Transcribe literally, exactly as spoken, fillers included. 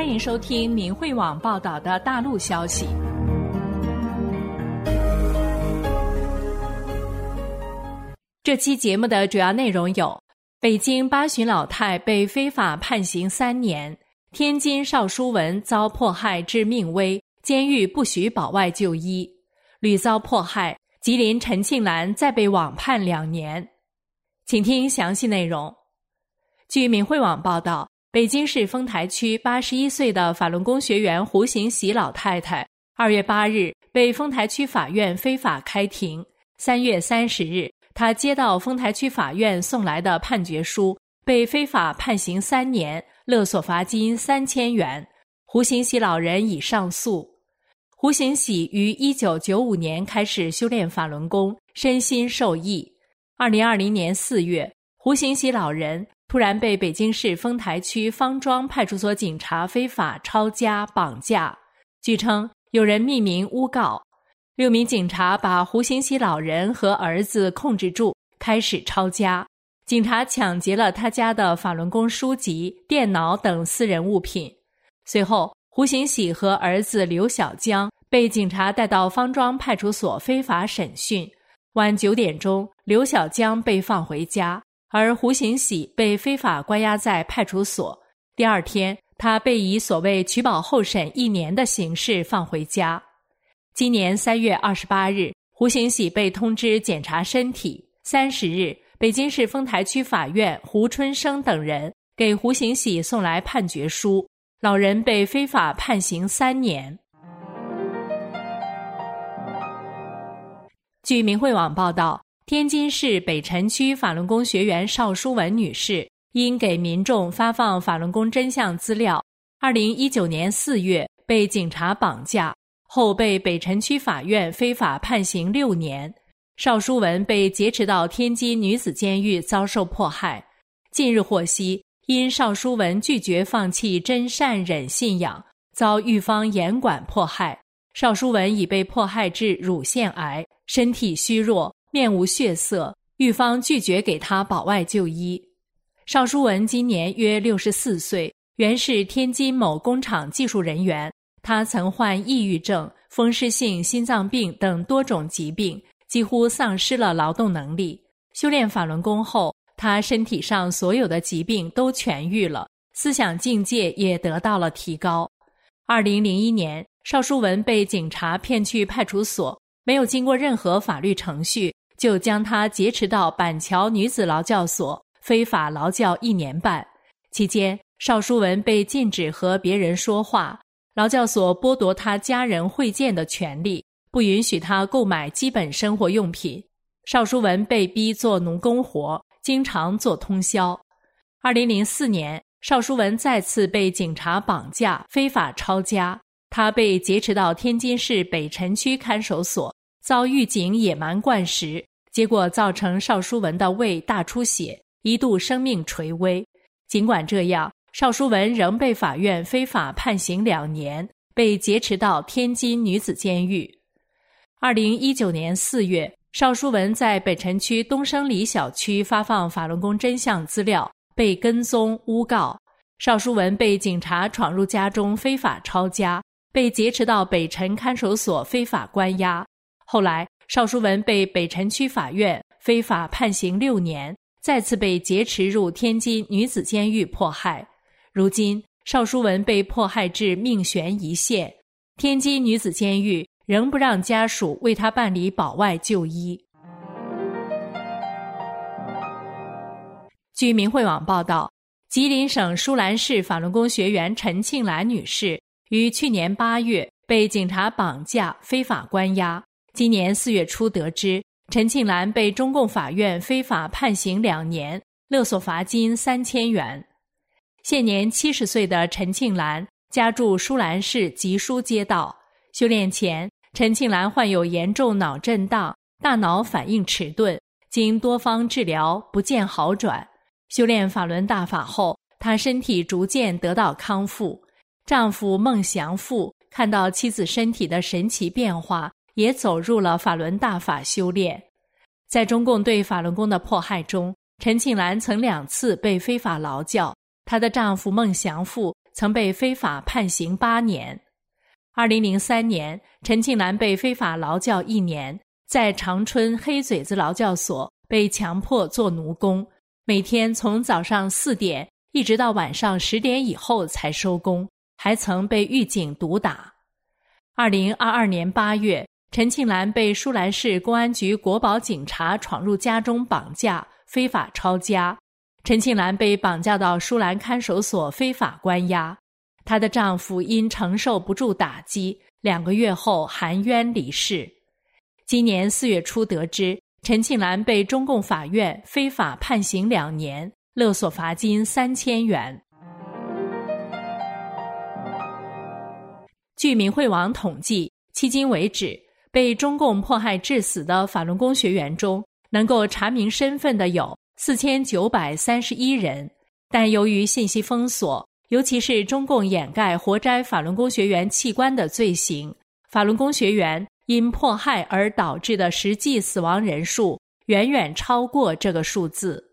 欢迎收听明慧网报道的大陆消息。这期节目的主要内容有：北京八旬老太被非法判刑三年，天津邵淑文遭迫害致命危，监狱不许保外就医；屡遭迫害，吉林陈庆兰再被网判两年。请听详细内容。据明慧网报道，北京市丰台区八十一岁的法轮功学员胡行喜老太太，二月八日被丰台区法院非法开庭。三月三十日，她接到丰台区法院送来的判决书，被非法判刑三年，勒索罚金三千元。胡行喜老人已上诉。胡行喜于一九九五年开始修炼法轮功，身心受益。二零二零年四月，胡行喜老人突然被北京市丰台区方庄派出所警察非法抄家绑架。据称，有人匿名诬告，六名警察把胡行喜老人和儿子控制住，开始抄家。警察抢劫了他家的法轮功书籍、电脑等私人物品。随后，胡行喜和儿子刘小江被警察带到方庄派出所非法审讯。晚九点钟，刘小江被放回家，而胡行喜被非法关押在派出所。第二天，他被以所谓取保候审一年的形式放回家。今年三月二十八日，胡行喜被通知检查身体。三十日，北京市丰台区法院胡春生等人给胡行喜送来判决书，老人被非法判刑三年。据明慧网报道，天津市北辰区法轮功学员邵淑文女士因给民众发放法轮功真相资料，二零一九年四月被警察绑架，后被北辰区法院非法判刑六年。邵淑文被劫持到天津女子监狱遭受迫害。近日获悉，因邵淑文拒绝放弃真善忍信仰，遭狱方严管迫害。邵淑文已被迫害致乳腺癌，身体虚弱，面无血色，狱方拒绝给她保外就医。邵淑文今年约六十四岁，原是天津某工厂技术人员。她曾患抑郁症、风湿性心脏病等多种疾病，几乎丧失了劳动能力。修炼法轮功后，她身体上所有的疾病都痊愈了，思想境界也得到了提高。二零零一年，邵淑文被警察骗去派出所，没有经过任何法律程序，就将她劫持到板桥女子劳教所非法劳教一年半。期间，邵淑文被禁止和别人说话，劳教所剥夺她家人会见的权利，不允许她购买基本生活用品。邵淑文被逼做奴工活，经常做通宵。二零零四年，邵淑文再次被警察绑架，非法抄家。她被劫持到天津市北辰区看守所，遭狱警野蛮灌食，结果造成邵淑文的胃大出血，一度生命垂危。尽管这样，邵淑文仍被法院非法判刑两年，被劫持到天津女子监狱。二零一九年四月，邵淑文在北辰区东生里小区发放法轮功真相资料，被跟踪诬告。邵淑文被警察闯入家中非法抄家，被劫持到北辰看守所非法关押。后来，邵淑文被北辰区法院非法判刑六年，再次被劫持入天津女子监狱迫害。如今，邵淑文被迫害至命悬一线，天津女子监狱仍不让家属为她办理保外就医。据明慧网报道，吉林省舒兰市法轮功学员陈庆兰女士于去年八月被警察绑架非法关押。今年四月初得知，陈庆兰被中共法院非法判刑两年，勒索罚金三千元。现年七十岁的陈庆兰家住舒兰市吉舒街道。修炼前，陈庆兰患有严重脑震荡，大脑反应迟钝，经多方治疗不见好转。修炼法轮大法后，她身体逐渐得到康复。丈夫孟祥富看到妻子身体的神奇变化，也走入了法轮大法修炼。在中共对法轮功的迫害中，陈庆兰曾两次被非法劳教，她的丈夫孟祥富曾被非法判刑八年。二零零三年，陈庆兰被非法劳教一年，在长春黑嘴子劳教所被强迫做奴工，每天从早上四点一直到晚上十点以后才收工，还曾被狱警毒打。二零二二年八月，陈庆兰被舒兰市公安局国保警察闯入家中绑架，非法抄家。陈庆兰被绑架到舒兰看守所非法关押，她的丈夫因承受不住打击，两个月后含冤离世。今年四月初得知，陈庆兰被中共法院非法判刑两年，勒索罚金三千元。据明慧网统计，迄今为止，被中共迫害致死的法轮功学员中，能够查明身份的有四千九百三十一人，但由于信息封锁，尤其是中共掩盖活摘法轮功学员器官的罪行，法轮功学员因迫害而导致的实际死亡人数远远超过这个数字。